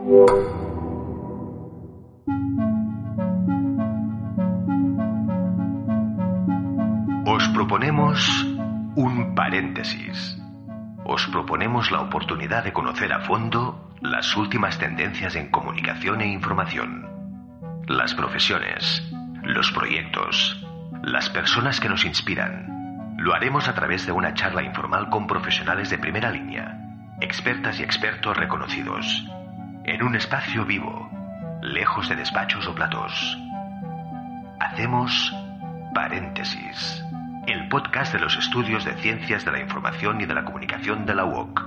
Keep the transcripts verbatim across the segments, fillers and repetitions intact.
Os proponemos un paréntesis. Os proponemos la oportunidad de conocer a fondo las últimas tendencias en comunicación e información, las profesiones, los proyectos, las personas que nos inspiran. Lo haremos a través de una charla informal con profesionales de primera línea, expertas y expertos reconocidos, en un espacio vivo, lejos de despachos o platós. Hacemos Paréntesis, el podcast de los estudios de Ciencias de la Información y de la Comunicación de la U O C.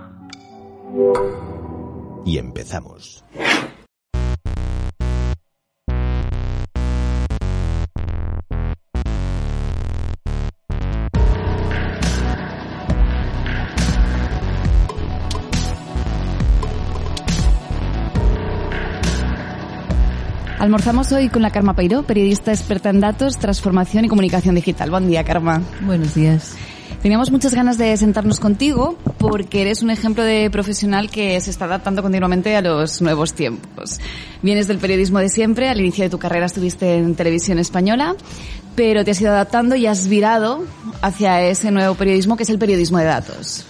Y empezamos. Almorzamos hoy con la Carme Peiró, periodista experta en datos, transformación y comunicación digital. Buen día, Carme. Buenos días. Teníamos muchas ganas de sentarnos contigo porque eres un ejemplo de profesional que se está adaptando continuamente a los nuevos tiempos. Vienes del periodismo de siempre, al inicio de tu carrera estuviste en Televisión Española, pero te has ido adaptando y has virado hacia ese nuevo periodismo que es el periodismo de datos.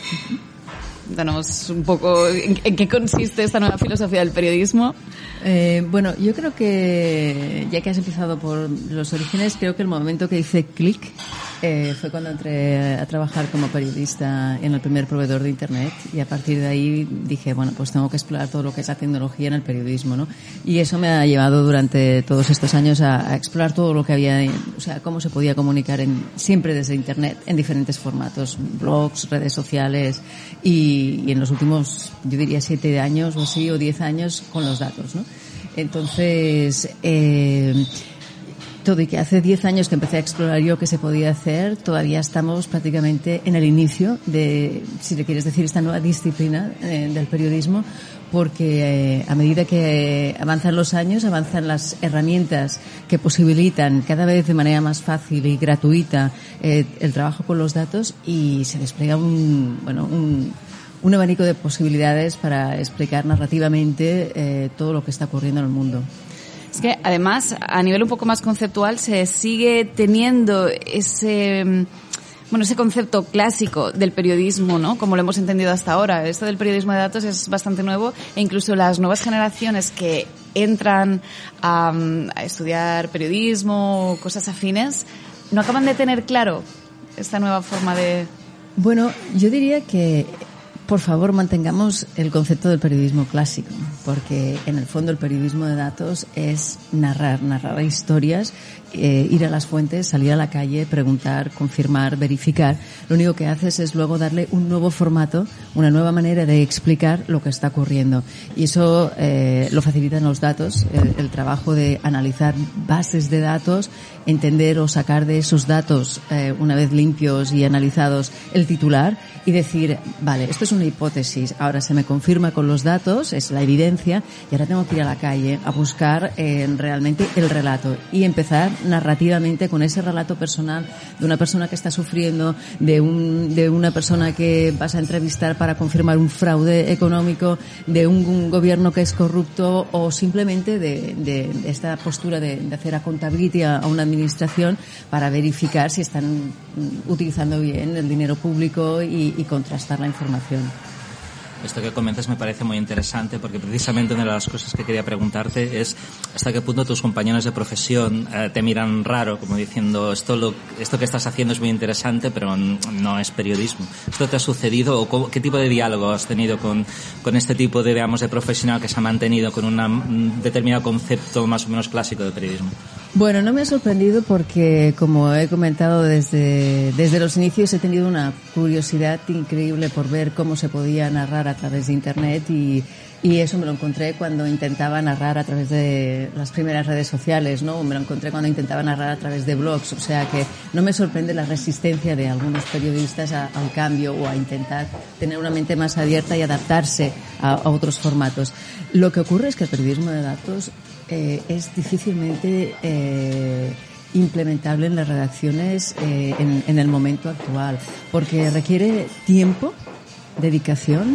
Danos un poco en, en qué consiste esta nueva filosofía del periodismo. Eh, bueno, yo creo que, ya que has empezado por los orígenes, creo que el momento que hice clic eh, fue cuando entré a trabajar como periodista en el primer proveedor de Internet, y a partir de ahí dije, bueno, pues tengo que explorar todo lo que es la tecnología en el periodismo, ¿no? Y eso me ha llevado durante todos estos años a, a explorar todo lo que había, en, o sea, cómo se podía comunicar en, siempre desde Internet, en diferentes formatos, blogs, redes sociales, y, y en los últimos, yo diría, siete años o así, o diez años, con los datos, ¿no? Entonces, eh, todo y que hace diez años que empecé a explorar yo qué se podía hacer, todavía estamos prácticamente en el inicio de, si le quieres decir, esta nueva disciplina eh, del periodismo, porque eh, a medida que avanzan los años, avanzan las herramientas que posibilitan cada vez de manera más fácil y gratuita eh, el trabajo con los datos, y se despliega un, bueno, un un abanico de posibilidades para explicar narrativamente eh, todo lo que está ocurriendo en el mundo. Es que, además, a nivel un poco más conceptual, se sigue teniendo ese, bueno, ese concepto clásico del periodismo, ¿no? Como lo hemos entendido hasta ahora. Esto del periodismo de datos es bastante nuevo, e incluso las nuevas generaciones que entran a, a estudiar periodismo o cosas afines no acaban de tener claro esta nueva forma de... Bueno, yo diría que, por favor, mantengamos el concepto del periodismo clásico, porque en el fondo el periodismo de datos es narrar, narrar historias, eh, ir a las fuentes, salir a la calle, preguntar, confirmar, verificar. Lo único que haces es luego darle un nuevo formato, una nueva manera de explicar lo que está ocurriendo. Y eso eh, lo facilitan los datos, el, el trabajo de analizar bases de datos, entender o sacar de esos datos, eh, una vez limpios y analizados, el titular, y decir, vale, esto es una hipótesis, ahora se me confirma con los datos, es la evidencia, y ahora tengo que ir a la calle a buscar eh, realmente el relato y empezar narrativamente con ese relato personal de una persona que está sufriendo, de un de una persona que vas a entrevistar para confirmar un fraude económico, de un, un gobierno que es corrupto, o simplemente de, de, de esta postura de, de hacer accountability a, a una administración para verificar si están utilizando bien el dinero público y, y contrastar la información. Esto que comentas me parece muy interesante, porque precisamente una de las cosas que quería preguntarte es hasta qué punto tus compañeros de profesión eh, te miran raro, como diciendo, esto lo, esto que estás haciendo es muy interesante, pero no es periodismo. ¿Esto te ha sucedido, o cómo, qué tipo de diálogo has tenido con, con este tipo de, digamos, de profesional que se ha mantenido con una, un determinado concepto más o menos clásico de periodismo? Bueno, no me ha sorprendido porque, como he comentado desde, desde los inicios, he tenido una curiosidad increíble por ver cómo se podía narrar a través de Internet, y, y eso me lo encontré cuando intentaba narrar a través de las primeras redes sociales, ¿no? Me lo encontré cuando intentaba narrar a través de blogs, o sea que no me sorprende la resistencia de algunos periodistas a, al cambio, o a intentar tener una mente más abierta y adaptarse a, a otros formatos. Lo que ocurre es que el periodismo de datos eh, es difícilmente eh, implementable en las redacciones eh, en, en el momento actual, porque requiere tiempo, dedicación,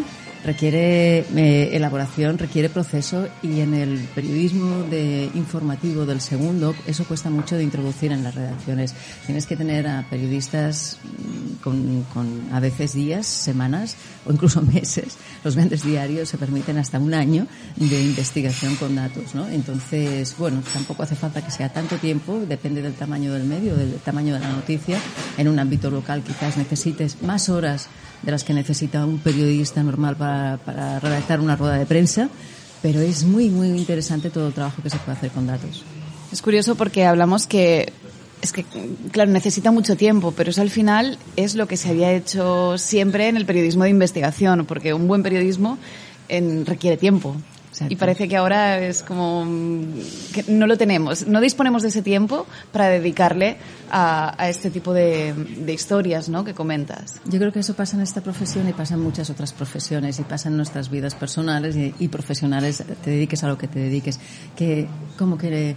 requiere eh, elaboración, requiere proceso, y en el periodismo de informativo del segundo eso cuesta mucho de introducir en las redacciones. Tienes que tener a periodistas con, con a veces días, semanas o incluso meses. Los grandes diarios se permiten hasta un año de investigación con datos, ¿no? Entonces, bueno, tampoco hace falta que sea tanto tiempo, depende del tamaño del medio, del tamaño de la noticia. En un ámbito local quizás necesites más horas de las que necesita un periodista normal para, para redactar una rueda de prensa, pero es muy, muy interesante todo el trabajo que se puede hacer con datos. Es curioso porque hablamos que, es que, claro, necesita mucho tiempo, pero eso al final es lo que se había hecho siempre en el periodismo de investigación, porque un buen periodismo en, requiere tiempo. Exacto. Y parece que ahora es como que no lo tenemos, no disponemos de ese tiempo para dedicarle a, a este tipo de, de historias, ¿no?, que comentas. Yo creo que eso pasa en esta profesión y pasa en muchas otras profesiones y pasa en nuestras vidas personales y, y profesionales, te dediques a lo que te dediques, que como que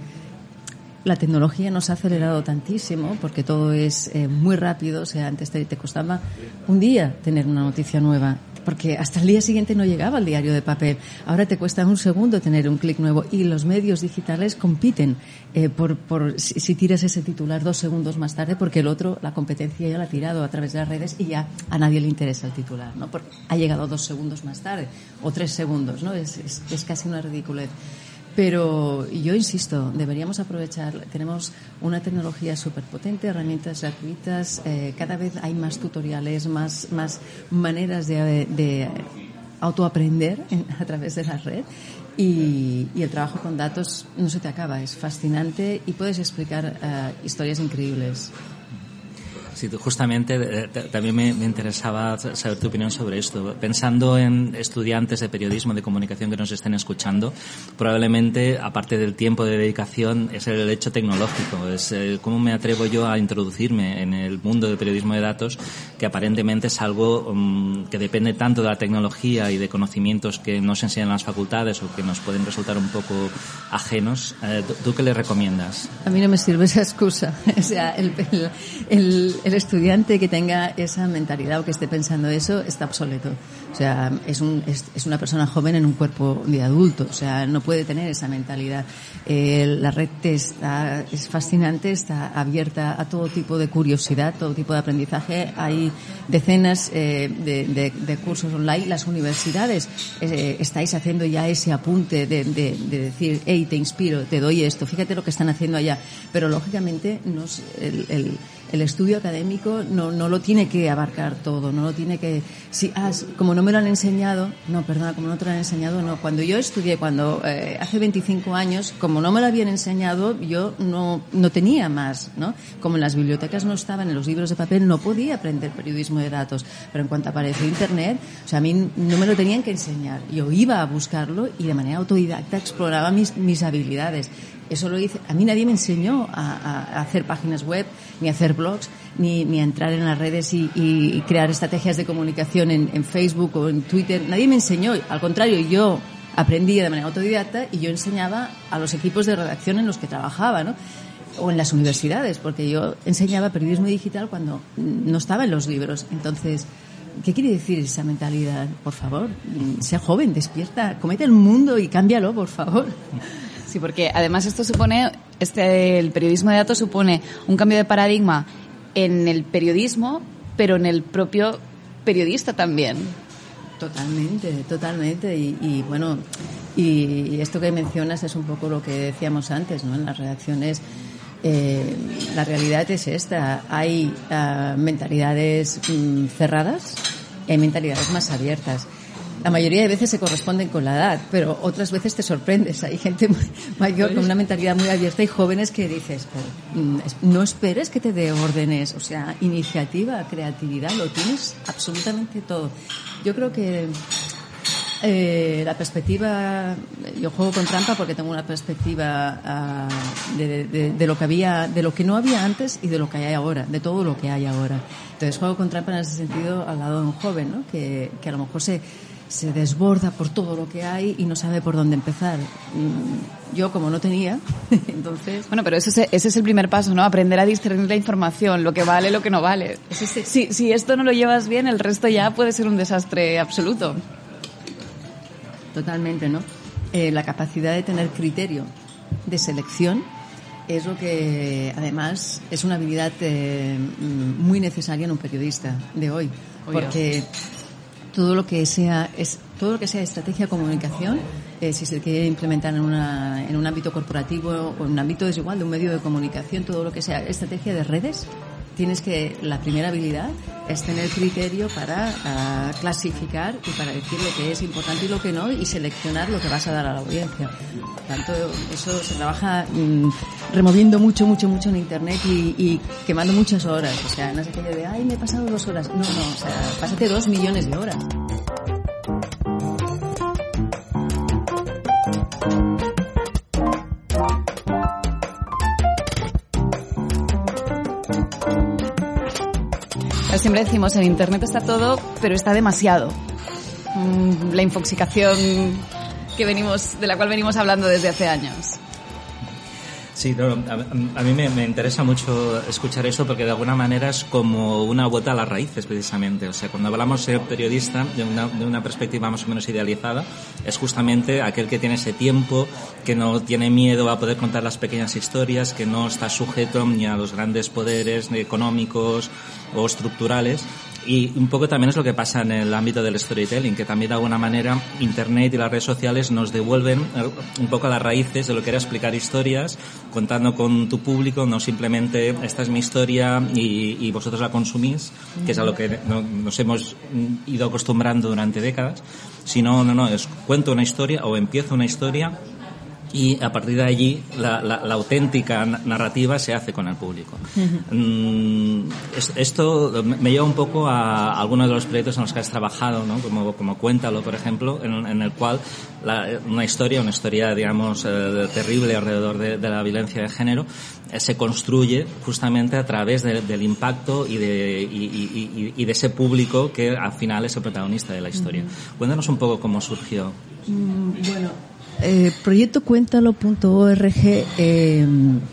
la tecnología nos ha acelerado tantísimo porque todo es eh, muy rápido. O sea, antes te, te costaba un día tener una noticia nueva, porque hasta el día siguiente no llegaba el diario de papel. Ahora te cuesta un segundo tener un clic nuevo, y los medios digitales compiten eh, por, por si, si tiras ese titular dos segundos más tarde, porque el otro, la competencia ya lo ha tirado a través de las redes y ya a nadie le interesa el titular, ¿no? Porque ha llegado dos segundos más tarde o tres segundos, ¿no? Es, es, es casi una ridiculez. Pero yo insisto, deberíamos aprovechar, tenemos una tecnología súper potente, herramientas gratuitas, eh, cada vez hay más tutoriales, más, más maneras de, de autoaprender en, a través de la red, y, y el trabajo con datos no se te acaba, es fascinante y puedes explicar uh, historias increíbles. Sí, justamente eh, también me, me interesaba saber tu opinión sobre esto. Pensando en estudiantes de periodismo, de comunicación que nos estén escuchando, probablemente, aparte del tiempo de dedicación, es el hecho tecnológico. Es eh, cómo me atrevo yo a introducirme en el mundo del periodismo de datos, que aparentemente es algo um, que depende tanto de la tecnología y de conocimientos que nos enseñan las facultades o que nos pueden resultar un poco ajenos. Eh, ¿Tú qué le recomiendas? A mí no me sirve esa excusa. O sea, el, el, el El estudiante que tenga esa mentalidad o que esté pensando eso está obsoleto. O sea, es, un, es, es una persona joven en un cuerpo de adulto. O sea, no puede tener esa mentalidad. Eh, la red está, es fascinante, está abierta a todo tipo de curiosidad, todo tipo de aprendizaje. Hay decenas eh, de, de, de cursos online. Las universidades eh, estáis haciendo ya ese apunte de, de, de decir, hey, te inspiro, te doy esto, fíjate lo que están haciendo allá. Pero lógicamente no es el, el El estudio académico no, no lo tiene que abarcar todo, no lo tiene que... Si, ah, como no me lo han enseñado, no, perdona, como no te lo han enseñado, no. Cuando yo estudié, cuando eh, hace veinticinco años, como no me lo habían enseñado, yo no, no tenía más, ¿no? Como en las bibliotecas no estaban, en los libros de papel, no podía aprender periodismo de datos. Pero en cuanto apareció Internet, o sea, a mí no me lo tenían que enseñar. Yo iba a buscarlo y de manera autodidacta exploraba mis, mis habilidades. Eso lo hice. A mí nadie me enseñó a, a, a hacer páginas web, ni a hacer blogs, ni, ni a entrar en las redes y, y, y crear estrategias de comunicación en, en Facebook o en Twitter. Nadie me enseñó. Al contrario, yo aprendía de manera autodidacta y yo enseñaba a los equipos de redacción en los que trabajaba, ¿no? O en las universidades, porque yo enseñaba periodismo digital cuando no estaba en los libros. Entonces, ¿qué quiere decir esa mentalidad? Por favor, sea joven, despierta, comete el mundo y cámbialo, por favor. Sí, porque además esto supone, este, el periodismo de datos supone un cambio de paradigma en el periodismo, pero en el propio periodista también. Totalmente, totalmente. Y, y bueno, y esto que mencionas es un poco lo que decíamos antes, ¿no? En las redacciones, eh, la realidad es esta. Hay uh, mentalidades mm, cerradas y hay mentalidades más abiertas. La mayoría de veces se corresponden con la edad, pero otras veces te sorprendes. Hay gente muy mayor con una mentalidad muy abierta y jóvenes que dices, no esperes que te dé órdenes. O sea, iniciativa, creatividad, lo tienes absolutamente todo. Yo creo que eh, la perspectiva, yo juego con trampa porque tengo una perspectiva uh, de, de, de lo que había, de lo que no había antes y de lo que hay ahora, de todo lo que hay ahora. Entonces juego con trampa en ese sentido al lado de un joven, ¿no? Que, que a lo mejor se se desborda por todo lo que hay y no sabe por dónde empezar. Yo, como no tenía, entonces... Bueno, pero ese es, ese es el primer paso, ¿no? Aprender a discernir la información, lo que vale, lo que no vale. Es ese... si, si esto no lo llevas bien, el resto ya puede ser un desastre absoluto. Totalmente, ¿no? Eh, la capacidad de tener criterio de selección es lo que, además, es una habilidad eh, muy necesaria en un periodista de hoy, porque todo lo que sea es todo lo que sea estrategia de comunicación, eh, si se quiere implementar en una en un ámbito corporativo o en un ámbito desigual de un medio de comunicación, todo lo que sea estrategia de redes, tienes que, la primera habilidad es tener criterio para uh, clasificar y para decir lo que es importante y lo que no, y seleccionar lo que vas a dar a la audiencia. Por tanto, eso se trabaja mmm, removiendo mucho, mucho, mucho en Internet y, y quemando muchas horas. O sea, no es aquello de, ay, me he pasado dos horas. No, no, o sea, pásate dos millones de horas. Siempre decimos, en Internet está todo, pero está demasiado. La infoxicación que venimos, de la cual venimos hablando desde hace años. Sí, no, a, a mí me, me interesa mucho escuchar eso porque de alguna manera es como una vuelta a las raíces, precisamente. O sea, cuando hablamos de periodista de una, de una perspectiva más o menos idealizada, es justamente aquel que tiene ese tiempo, que no tiene miedo a poder contar las pequeñas historias, que no está sujeto ni a los grandes poderes ni económicos o estructurales. Y un poco también es lo que pasa en el ámbito del storytelling, que también de alguna manera Internet y las redes sociales nos devuelven un poco a las raíces de lo que era explicar historias, contando con tu público, no simplemente esta es mi historia y, y vosotros la consumís, que es a lo que no, nos hemos ido acostumbrando durante décadas, sino, no, no, es cuento una historia o empiezo una historia y a partir de allí la, la, la auténtica narrativa se hace con el público. Uh-huh. Mm, es, esto me lleva un poco a algunos de los proyectos en los que has trabajado, ¿no? Como, como Cuéntalo, por ejemplo, en, en el cual la, una historia, una historia, digamos, eh, terrible alrededor de, de la violencia de género, eh, se construye justamente a través de, del impacto y de, y, y, y, y de ese público que al final es el protagonista de la historia. Uh-huh. Cuéntanos un poco cómo surgió. Mm, bueno, Eh, proyecto cuéntalo punto org eh,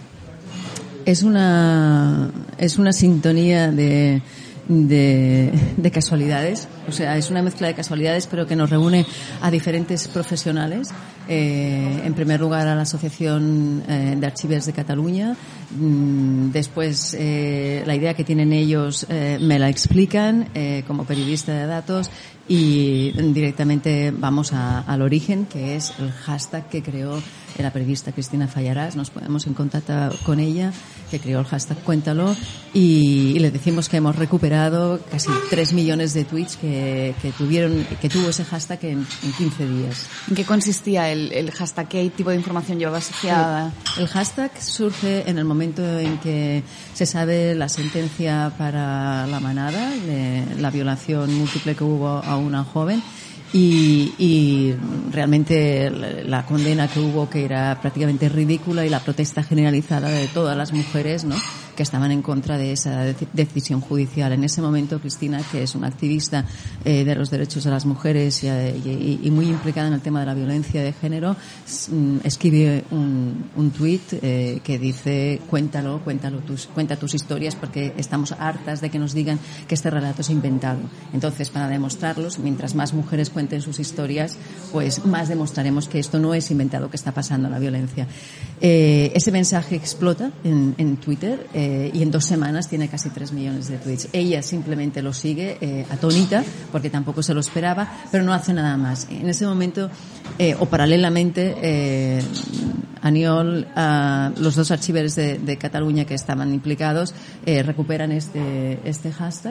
es una es una sintonía de, de de casualidades, o sea, es una mezcla de casualidades, pero que nos reúne a diferentes profesionales. Eh, en primer lugar a la Asociación eh, de Archivers de Cataluña. Mm, después eh, la idea que tienen ellos eh, me la explican eh, como periodista de datos, y directamente vamos a, al origen, que es el hashtag que creó la periodista Cristina Fallarás. Nos ponemos en contacto con ella, que creó el hashtag Cuéntalo, y, y le decimos que hemos recuperado casi tres millones de tweets que, que tuvieron, que tuvo ese hashtag en, en quince días. ¿En qué consistía el, el hashtag? ¿Qué tipo de información llevaba asociada? El, el hashtag surge en el momento en que se sabe la sentencia para La Manada, de la violación múltiple que hubo a una joven, y, y realmente la condena que hubo, que era prácticamente ridícula, y la protesta generalizada de todas las mujeres, ¿no?, que estaban en contra de esa decisión judicial. En ese momento, Cristina, que es una activista eh, de los derechos de las mujeres y, y, y muy implicada en el tema de la violencia de género, escribe un, un tuit eh, que dice: cuéntalo, cuéntalo tus, cuenta tus historias, porque estamos hartas de que nos digan que este relato es inventado. Entonces, para demostrarlos, mientras más mujeres cuenten sus historias, pues más demostraremos que esto no es inventado, que está pasando la violencia. Eh, ese mensaje explota en, en Twitter, eh, y en dos semanas tiene casi tres millones de tweets. Ella simplemente lo sigue eh, atónita, porque tampoco se lo esperaba, pero no hace nada más. En ese momento, eh, o paralelamente, eh, Aniol, uh, los dos archivers de, de Cataluña que estaban implicados, eh, recuperan este, este hashtag,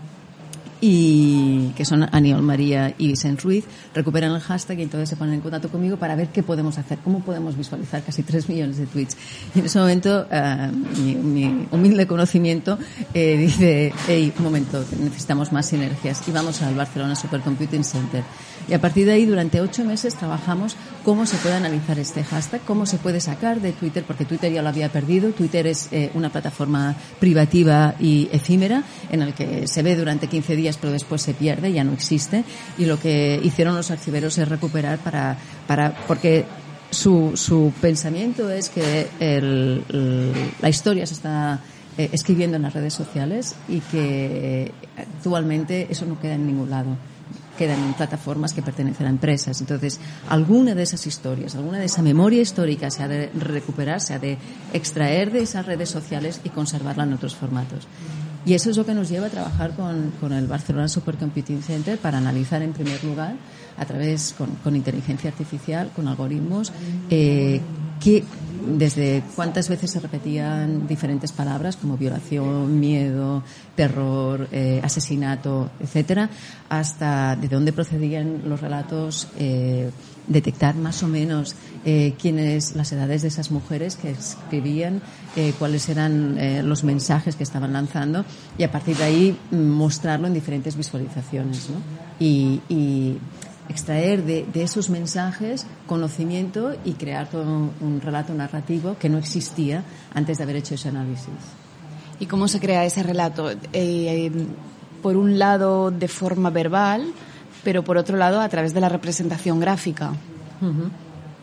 y que son Aniol María y Vicent Ruiz, recuperan el hashtag y entonces se ponen en contacto conmigo para ver qué podemos hacer, cómo podemos visualizar casi tres millones de tweets. Y en ese momento uh, mi, mi humilde conocimiento eh, dice: hey, un momento, necesitamos más sinergias, y vamos al Barcelona Supercomputing Center. Y a partir de ahí, durante ocho meses trabajamos cómo se puede analizar este hashtag, cómo se puede sacar de Twitter, porque Twitter ya lo había perdido. Twitter es eh, una plataforma privativa y efímera, en el que se ve durante quince días, pero después se pierde, ya no existe. Y lo que hicieron los archiveros es recuperar para, para, porque su, su pensamiento es que el, el, la historia se está eh, escribiendo en las redes sociales, y que actualmente eso no queda en ningún lado. quedan en plataformas que pertenecen a empresas. Entonces, alguna de esas historias, alguna de esa memoria histórica se ha de recuperar, se ha de extraer de esas redes sociales y conservarla en otros formatos. Y eso es lo que nos lleva a trabajar con, con el Barcelona Supercomputing Center para analizar, en primer lugar, a través, con, con inteligencia artificial, con algoritmos, eh, que desde cuántas veces se repetían diferentes palabras como violación, miedo, terror, eh, asesinato, etcétera, hasta de dónde procedían los relatos, eh, detectar más o menos eh, quiénes, las edades de esas mujeres que escribían, eh, cuáles eran eh, los mensajes que estaban lanzando, y a partir de ahí mostrarlo en diferentes visualizaciones, ¿no? Y, y extraer de, de esos mensajes conocimiento y crear todo un, un relato narrativo que no existía antes de haber hecho ese análisis. ¿Y cómo se crea ese relato? Eh, eh, por un lado de forma verbal, pero por otro lado a través de la representación gráfica. Uh-huh.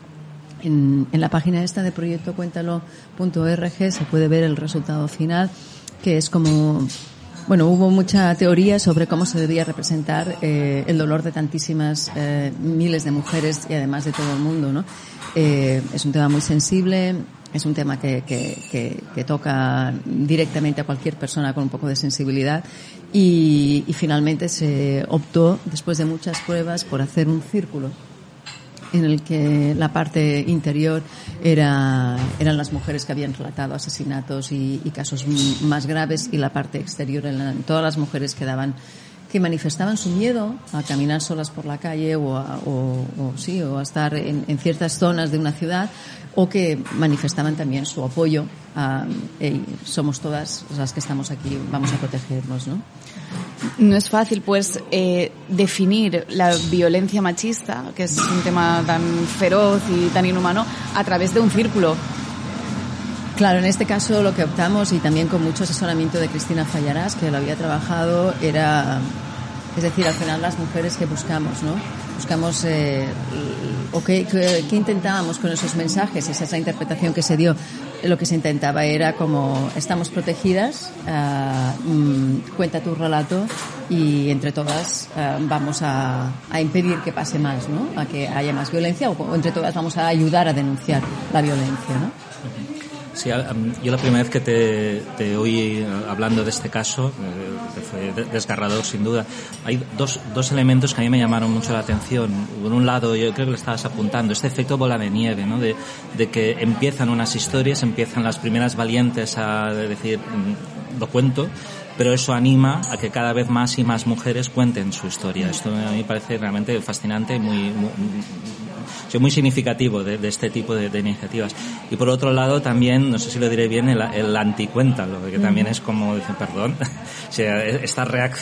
En, en la página esta de proyecto cuéntalo punto org se puede ver el resultado final, que es como... Bueno, hubo mucha teoría sobre cómo se debía representar eh, el dolor de tantísimas eh, miles de mujeres y además de todo el mundo, ¿no? Eh, es un tema muy sensible, es un tema que, que, que, que toca directamente a cualquier persona con un poco de sensibilidad y, y finalmente se optó, después de muchas pruebas, por hacer un círculo en el que la parte interior era, eran las mujeres que habían relatado asesinatos y, y casos m- más graves, y la parte exterior eran todas las mujeres que daban, que manifestaban su miedo a caminar solas por la calle o a, o, o sí, o a estar en, en ciertas zonas de una ciudad, o que manifestaban también su apoyo a, hey, somos todas las que estamos aquí, vamos a protegernos, ¿no? No es fácil, pues, eh, definir la violencia machista, que es un tema tan feroz y tan inhumano, a través de un círculo. Claro, en este caso lo que optamos, y también con mucho asesoramiento de Cristina Fallarás, que lo había trabajado, era, es decir, al final las mujeres que buscamos, ¿no? Buscamos, eh, o qué, qué, qué intentábamos con esos mensajes, esa es la interpretación que se dio. Lo que se intentaba era como, estamos protegidas, uh, mm, cuenta tu relato y entre todas uh, vamos a, a impedir que pase más, ¿no? A que haya más violencia, o, o entre todas vamos a ayudar a denunciar la violencia, ¿no? Sí, yo la primera vez que te, te oí hablando de este caso, que fue desgarrador sin duda, hay dos, dos elementos que a mí me llamaron mucho la atención. Por un lado, yo creo que lo estabas apuntando, este efecto bola de nieve, ¿no? De, de que empiezan unas historias, empiezan las primeras valientes a decir, lo cuento, pero eso anima a que cada vez más y más mujeres cuenten su historia. Esto a mí me parece realmente fascinante y muy, muy muy significativo de, de este tipo de, de iniciativas. Y por otro lado también, no sé si lo diré bien, el, el anticuéntalo, que también es como, dicen, perdón, o sea, esta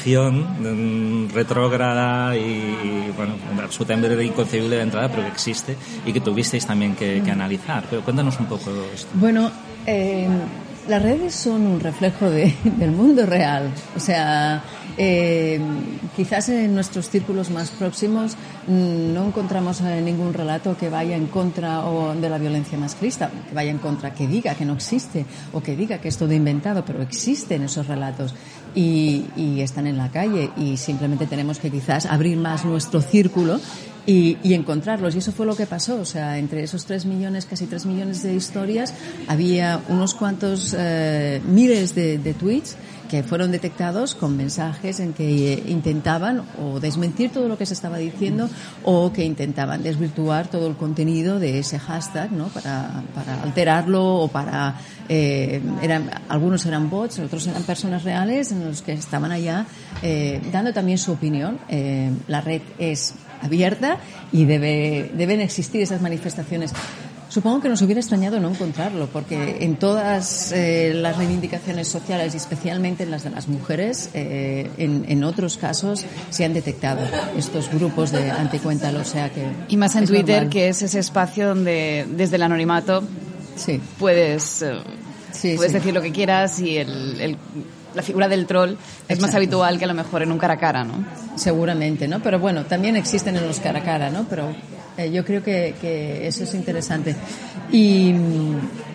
reacción retrógrada y, y bueno, absolutamente inconcebible de entrada, pero que existe y que tuvisteis también que, que analizar. Pero cuéntanos un poco esto. Bueno, eh, las redes son un reflejo de, del mundo real. O sea, eh, quizás en nuestros círculos más próximos no encontramos ningún relato que vaya en contra o de la violencia machista, que vaya en contra, que diga que no existe o que diga que es todo inventado, pero existen esos relatos y, y están en la calle, y simplemente tenemos que quizás abrir más nuestro círculo Y, y encontrarlos. Y eso fue lo que pasó. O sea, entre esos tres millones, casi tres millones de historias, había unos cuantos eh, miles de, de tweets que fueron detectados con mensajes en que intentaban o desmentir todo lo que se estaba diciendo, o que intentaban desvirtuar todo el contenido de ese hashtag, ¿no? Para, para alterarlo, o para, eh, eran, algunos eran bots, otros eran personas reales en los que estaban allá, eh, dando también su opinión. Eh, la red es abierta y debe, deben existir esas manifestaciones. Supongo que nos hubiera extrañado no encontrarlo, porque en todas eh, las reivindicaciones sociales, y especialmente en las de las mujeres, eh, en, en otros casos se han detectado estos grupos de anticuéntalo, o sea que... Y más en es Twitter, normal. que es ese espacio donde desde el anonimato sí. puedes, eh, sí, puedes sí. decir lo que quieras, y el, el, la figura del troll es Exacto. más habitual que a lo mejor en un cara a cara, ¿no? Seguramente, ¿no? Pero bueno, también existen en los cara a cara, ¿no? Pero eh, yo creo que, que eso es interesante. Y,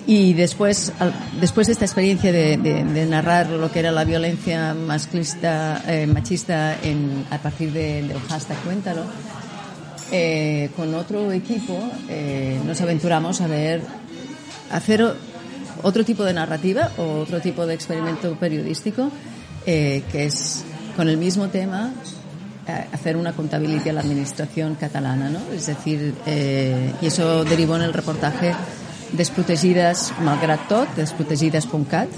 Y después, al, después de esta experiencia de, de, de narrar lo que era la violencia machista, eh, machista en, a partir de, del hashtag Cuéntalo, eh, con otro equipo eh, nos aventuramos a ver, a hacer otro tipo de narrativa o otro tipo de experimento periodístico, eh, que es con el mismo tema hacer una contabilidad a la administración catalana, ¿no? Es decir, eh, y eso derivó en el reportaje Desprotegidas malgrat tot, desprotegidas punto cat,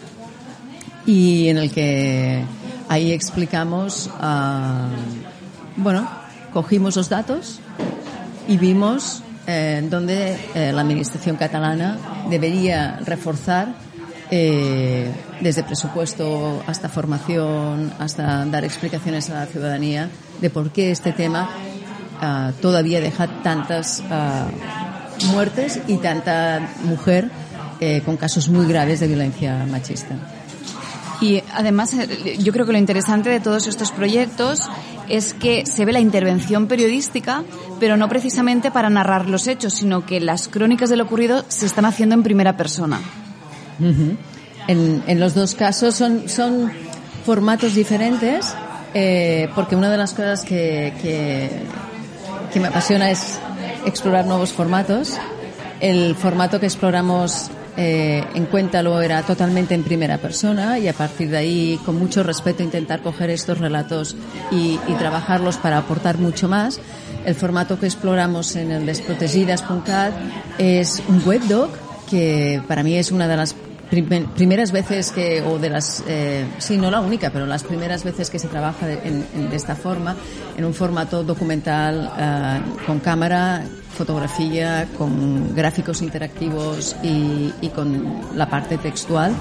y en el que ahí explicamos, uh, bueno, cogimos los datos y vimos eh, dónde eh, la administración catalana debería reforzar eh, desde presupuesto hasta formación, hasta dar explicaciones a la ciudadanía de por qué este tema uh, todavía deja tantas uh, muertes y tanta mujer eh, con casos muy graves de violencia machista. Y además yo creo que lo interesante de todos estos proyectos es que se ve la intervención periodística, pero no precisamente para narrar los hechos, sino que las crónicas de lo ocurrido se están haciendo en primera persona. Uh-huh. En, en los dos casos son, son formatos diferentes, eh, porque una de las cosas que, que, que me apasiona es explorar nuevos formatos. El formato que exploramos eh, en Cuéntalo era totalmente en primera persona, y a partir de ahí, con mucho respeto, intentar coger estos relatos y, y trabajarlos para aportar mucho más. El formato que exploramos en el desprotegidas punto cat es un webdoc, que para mí es una de las primeras veces que, o de las, eh, sí, no la única, pero las primeras veces que se trabaja de, en, en, de esta forma, en un formato documental, eh, con cámara, fotografía, con gráficos interactivos y, y con la parte textual,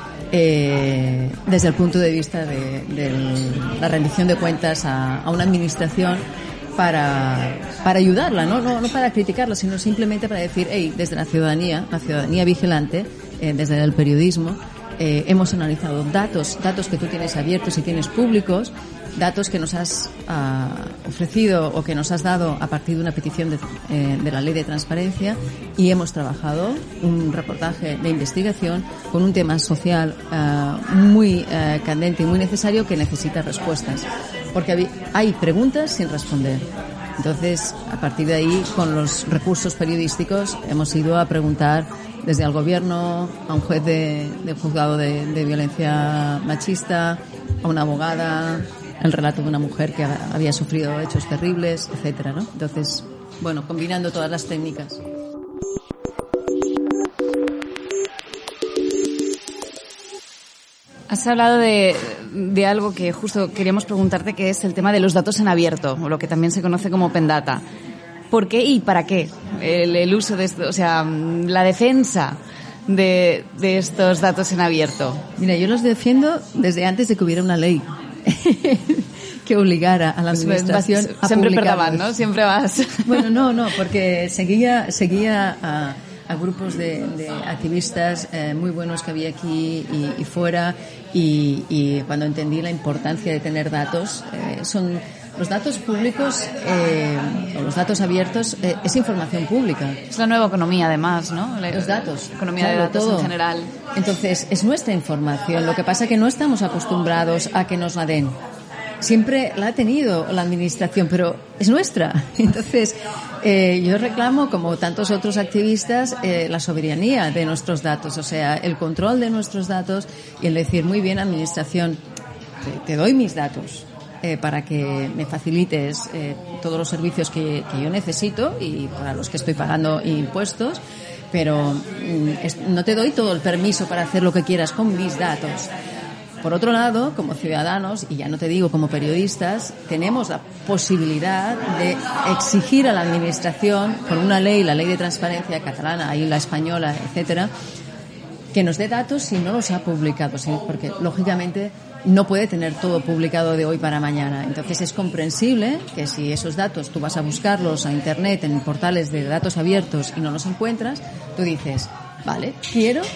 eh, desde el punto de vista de, de la rendición de cuentas a, a una administración para, para ayudarla, ¿no? No, no para criticarla, sino simplemente para decir, hey, desde la ciudadanía, la ciudadanía vigilante, Eh, desde el periodismo, eh, hemos analizado datos, datos que tú tienes abiertos y tienes públicos, datos que nos has uh, ofrecido o que nos has dado a partir de una petición de, eh, de la Ley de Transparencia, y hemos trabajado un reportaje de investigación con un tema social uh, muy uh, candente y muy necesario, que necesita respuestas, porque hay preguntas sin responder. Entonces, a partir de ahí, con los recursos periodísticos, hemos ido a preguntar desde el gobierno, a un juez de, de juzgado de, de violencia machista, a una abogada, el relato de una mujer que había sufrido hechos terribles, etcétera, ¿no? Entonces, bueno, combinando todas las técnicas. Has hablado de, de algo que justo queríamos preguntarte, que es el tema de los datos en abierto, o lo que también se conoce como Open Data. ¿Por qué y para qué el, el uso de esto, o sea, la defensa de, de estos datos en abierto? Mira, yo los defiendo desde antes de que hubiera una ley que obligara a la administración vas, a siempre publicarlos. perdaban, ¿no? Siempre vas. Bueno, no, no, porque seguía, seguía a, a grupos de, de activistas eh, muy buenos que había aquí y, y fuera, y, y cuando entendí la importancia de tener datos, eh, son los datos públicos eh, o los datos abiertos, eh, es información pública. Es la nueva economía, además, ¿no? La, los datos. Economía claro, de datos todo. en general. Entonces, es nuestra información. Lo que pasa es que no estamos acostumbrados a que nos la den. Siempre la ha tenido la administración, pero es nuestra. Entonces, eh, yo reclamo, como tantos otros activistas, eh, la soberanía de nuestros datos, o sea, el control de nuestros datos, y el decir, muy bien, administración, te, te doy mis datos eh, para que me facilites eh, todos los servicios que, que yo necesito y para los que estoy pagando impuestos, pero mm, es, no te doy todo el permiso para hacer lo que quieras con mis datos. Por otro lado, como ciudadanos, y ya no te digo como periodistas, tenemos la posibilidad de exigir a la administración, con una ley, la ley de transparencia catalana y la española, etcétera, que nos dé datos si no los ha publicado, ¿sí? Porque lógicamente no puede tener todo publicado de hoy para mañana. Entonces es comprensible que si esos datos tú vas a buscarlos a internet, en portales de datos abiertos, y no los encuentras, tú dices, vale, quiero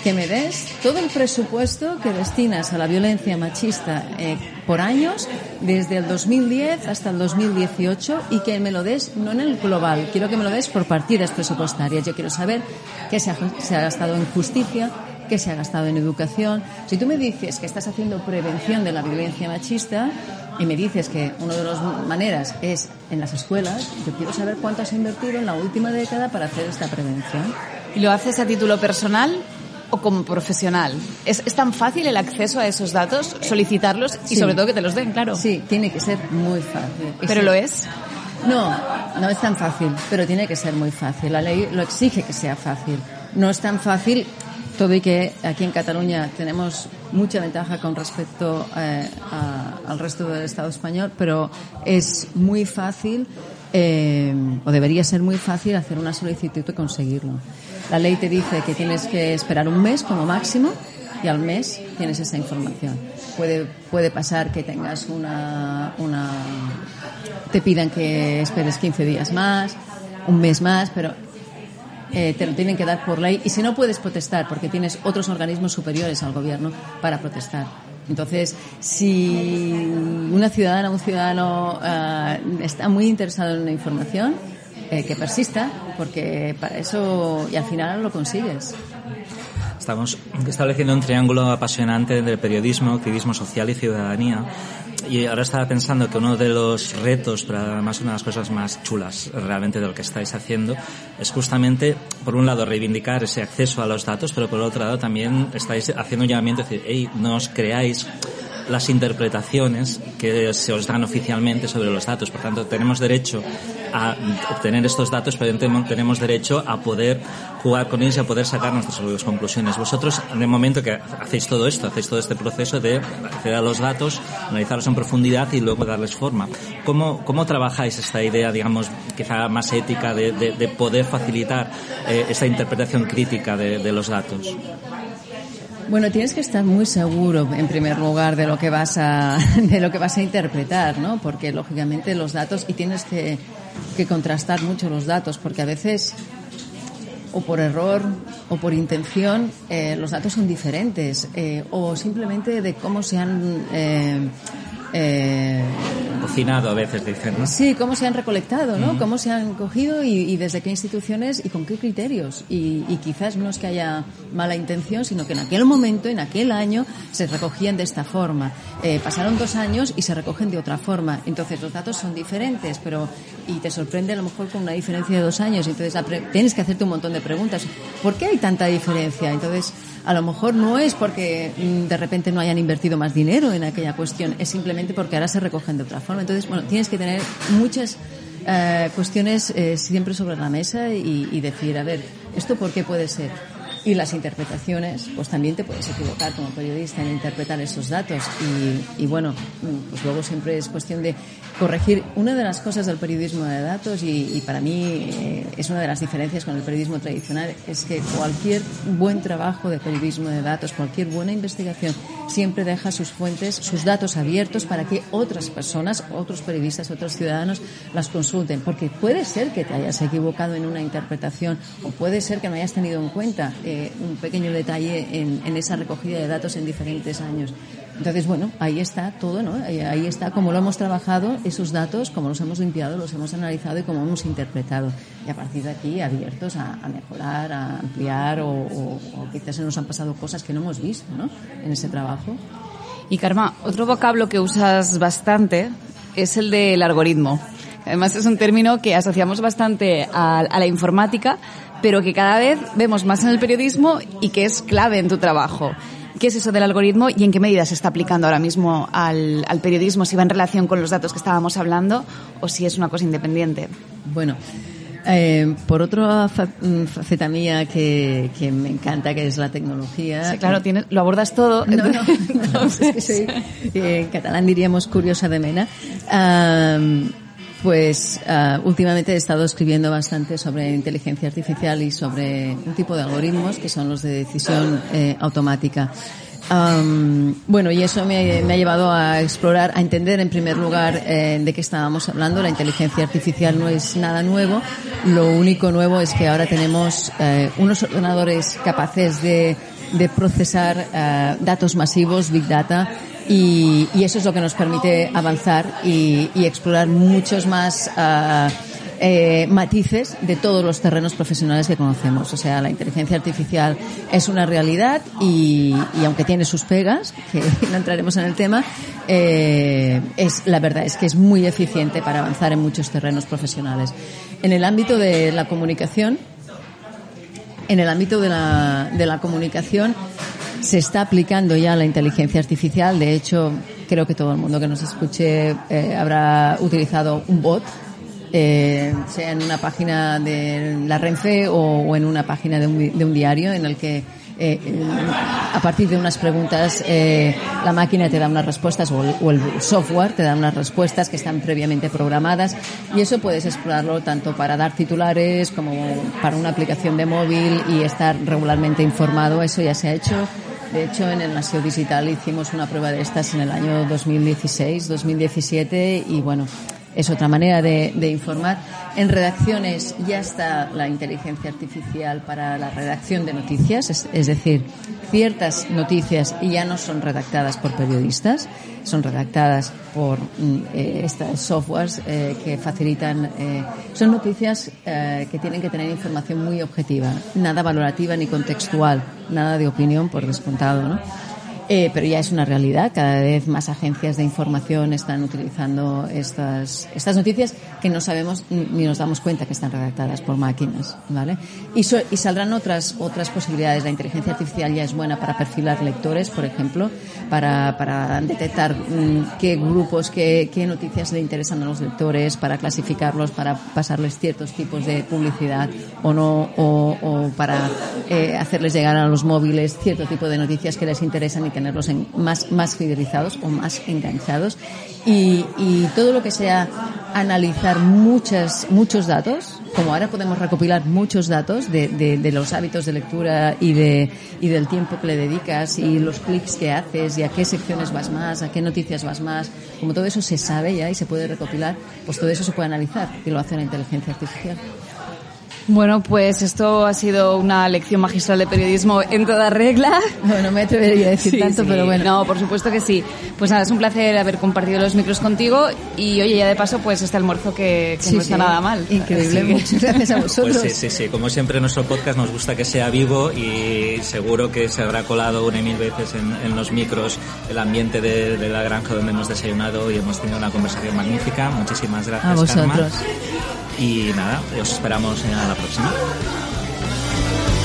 que me des todo el presupuesto que destinas a la violencia machista eh, por años, desde el dos mil diez hasta el dos mil dieciocho, y que me lo des no en el global, quiero que me lo des por partidas presupuestarias. Yo quiero saber qué se ha, se ha gastado en justicia, qué se ha gastado en educación. Si tú me dices que estás haciendo prevención de la violencia machista y me dices que una de las maneras es en las escuelas, yo quiero saber cuánto has invertido en la última década para hacer esta prevención. ¿Y lo haces a título personal o como profesional? ¿Es, es tan fácil el acceso a esos datos, solicitarlos y Sí. sobre todo que te los den, claro? Sí, tiene que ser muy fácil. ¿Pero lo es? No, no es tan fácil, pero tiene que ser muy fácil. La ley lo exige que sea fácil. No es tan fácil, todo y que aquí en Cataluña tenemos mucha ventaja con respecto eh, a, al resto del Estado español, pero es muy fácil, eh, o debería ser muy fácil, hacer una solicitud y conseguirlo. La ley te dice que tienes que esperar un mes como máximo y al mes tienes esa información. Puede, puede pasar que tengas una, una, te pidan que esperes quince días más, un mes más, pero eh, te lo tienen que dar por ley, y si no puedes protestar porque tienes otros organismos superiores al gobierno para protestar. Entonces, si una ciudadana o un ciudadano uh, está muy interesado en una información, eh, que persista, porque para eso, y al final lo consigues. Estamos estableciendo un triángulo apasionante del periodismo, activismo social y ciudadanía. Y ahora estaba pensando que uno de los retos, pero además una de las cosas más chulas realmente de lo que estáis haciendo, es justamente, por un lado, reivindicar ese acceso a los datos, pero por otro lado también estáis haciendo un llamamiento, es decir, hey, no os creáis las interpretaciones que se os dan oficialmente sobre los datos. Por tanto, tenemos derecho a obtener estos datos, pero tenemos derecho a poder jugar con ellos y a poder sacar nuestras propias conclusiones. Vosotros, en el momento que hacéis todo esto, hacéis todo este proceso de acceder a los datos, analizarlos en profundidad y luego darles forma. ¿Cómo, cómo trabajáis esta idea, digamos, quizá más ética de, de, de poder facilitar eh, esta interpretación crítica de, de los datos? Bueno, tienes que estar muy seguro, en primer lugar, de lo que vas a, de lo que vas a interpretar, ¿no? Porque, lógicamente, los datos, y tienes que, que contrastar mucho los datos, porque a veces, o por error, o por intención, eh, los datos son diferentes, eh, o simplemente de cómo se han, eh, eh, cocinado a veces, dicen, ¿no? Sí, cómo se han recolectado, ¿no? Uh-huh. Cómo se han cogido y, y desde qué instituciones y con qué criterios. Y, y quizás no es que haya mala intención, sino que en aquel momento, en aquel año, se recogían de esta forma. Eh, pasaron dos años y se recogen de otra forma. Entonces los datos son diferentes, pero y te sorprende a lo mejor con una diferencia de dos años. Entonces la pre- tienes que hacerte un montón de preguntas. ¿Por qué hay tanta diferencia? Entonces, a lo mejor no es porque mm, de repente no hayan invertido más dinero en aquella cuestión, es simplemente porque ahora se recogen de otra forma. Entonces, bueno, tienes que tener muchas eh, cuestiones eh, siempre sobre la mesa y, y decir, a ver, ¿esto por qué puede ser? Y las interpretaciones, pues también te puedes equivocar como periodista en interpretar esos datos. Y, y bueno, pues luego siempre es cuestión de corregir. Una de las cosas del periodismo de datos, y, y para mí eh, es una de las diferencias con el periodismo tradicional, es que cualquier buen trabajo de periodismo de datos, cualquier buena investigación, siempre deja sus fuentes, sus datos abiertos para que otras personas, otros periodistas, otros ciudadanos las consulten. Porque puede ser que te hayas equivocado en una interpretación, o puede ser que no hayas tenido en cuenta eh, un pequeño detalle en, en esa recogida de datos en diferentes años. Entonces, bueno, ahí está todo, ¿no? Ahí, ahí está cómo lo hemos trabajado, esos datos, cómo los hemos limpiado, los hemos analizado y cómo hemos interpretado. Y a partir de aquí, abiertos a, a mejorar, a ampliar, o, o, o quizás se nos han pasado cosas que no hemos visto, ¿no? En ese trabajo. Y Carme, otro vocablo que usas bastante es el del algoritmo. Además, es un término que asociamos bastante a, a la informática, pero que cada vez vemos más en el periodismo y que es clave en tu trabajo. ¿Qué es eso del algoritmo y en qué medida se está aplicando ahora mismo al, al periodismo? Si va en relación con los datos que estábamos hablando o si es una cosa independiente. Bueno, eh, por otra fa- faceta mía que, que me encanta, que es la tecnología. Sí, claro, tienes, lo abordas todo. No, no, no, es que soy, eh, en catalán diríamos curiosa de mena. Um, Pues uh, últimamente he estado escribiendo bastante sobre inteligencia artificial y sobre un tipo de algoritmos que son los de decisión eh, automática. Um, bueno, y eso me, me ha llevado a explorar, a entender en primer lugar eh, de qué estábamos hablando. La inteligencia artificial no es nada nuevo. Lo único nuevo es que ahora tenemos eh, unos ordenadores capaces de de procesar uh, datos masivos, Big Data, y, y eso es lo que nos permite avanzar y, y explorar muchos más uh, eh, matices de todos los terrenos profesionales que conocemos. O sea, la inteligencia artificial es una realidad y, y aunque tiene sus pegas, que no entraremos en el tema, eh, es la verdad es que es muy eficiente para avanzar en muchos terrenos profesionales. En el ámbito de la comunicación, en el ámbito de la, de la comunicación se está aplicando ya la inteligencia artificial. De hecho, creo que todo el mundo que nos escuche eh, habrá utilizado un bot, eh, sea en una página de la Renfe o, o en una página de un, de un diario en el que Eh, a partir de unas preguntas eh, la máquina te da unas respuestas o el, o el software te da unas respuestas que están previamente programadas, y eso puedes explorarlo tanto para dar titulares como para una aplicación de móvil y estar regularmente informado. Eso ya se ha hecho. De hecho, en el Nació Digital hicimos una prueba de estas en el año dos mil dieciséis, dos mil diecisiete, y bueno, es otra manera de, de informar. En redacciones ya está la inteligencia artificial para la redacción de noticias, es, es decir, ciertas noticias ya no son redactadas por periodistas, son redactadas por eh, estas softwares eh, que facilitan, eh, son noticias eh, que tienen que tener información muy objetiva, nada valorativa ni contextual, nada de opinión por descontado, ¿no? Eh, pero ya es una realidad. Cada vez más agencias de información están utilizando estas estas noticias que no sabemos ni nos damos cuenta que están redactadas por máquinas, ¿vale? Y, so, y saldrán otras otras posibilidades. La inteligencia artificial ya es buena para perfilar lectores, por ejemplo, para para detectar mmm, qué grupos, qué qué noticias le interesan a los lectores, para clasificarlos, para pasarles ciertos tipos de publicidad o no, o, o para eh, hacerles llegar a los móviles cierto tipo de noticias que les interesan y tenerlos en, más, más fidelizados o más enganchados, y, y todo lo que sea analizar muchas, muchos datos, como ahora podemos recopilar muchos datos de, de, de los hábitos de lectura y de y del tiempo que le dedicas y los clics que haces y a qué secciones vas más, a qué noticias vas más, como todo eso se sabe ya y se puede recopilar, pues todo eso se puede analizar y lo hace la inteligencia artificial. Bueno, pues esto ha sido una lección magistral de periodismo en toda regla. Bueno, me atrevería a decir sí, tanto, sí. pero bueno. No, por supuesto que sí. Pues nada, es un placer haber compartido los micros contigo y, oye, ya de paso, pues este almuerzo que, que sí, no está sí. nada mal. Increíble, sí. Muchas gracias a vosotros. Pues sí, sí, sí. Como siempre, nuestro podcast nos gusta que sea vivo y seguro que se habrá colado una y mil veces en, en los micros el ambiente de, de la granja donde hemos desayunado y hemos tenido una conversación magnífica. Muchísimas gracias, a vosotros. Carma. Y nada, os esperamos a la próxima.